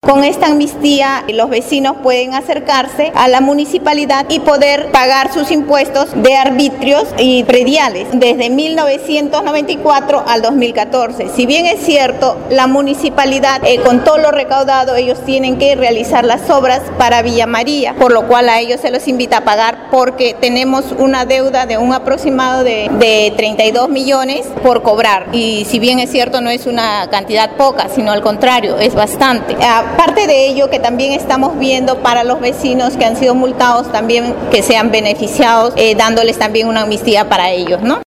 Con esta amnistía, los vecinos pueden acercarse a la municipalidad y poder pagar sus impuestos de arbitrios y prediales desde 1994 al 2014. Si bien es cierto, la municipalidad, con todo lo recaudado, ellos tienen que realizar las obras para Villa María, por lo cual a ellos se los invita a pagar porque tenemos una deuda de un aproximado de 32 millones por cobrar. Y si bien es cierto, no es una cantidad poca, sino al contrario, es bastante. Aparte de ello, que también estamos viendo para los vecinos que han sido multados también que sean beneficiados, dándoles también una amnistía para ellos, ¿no?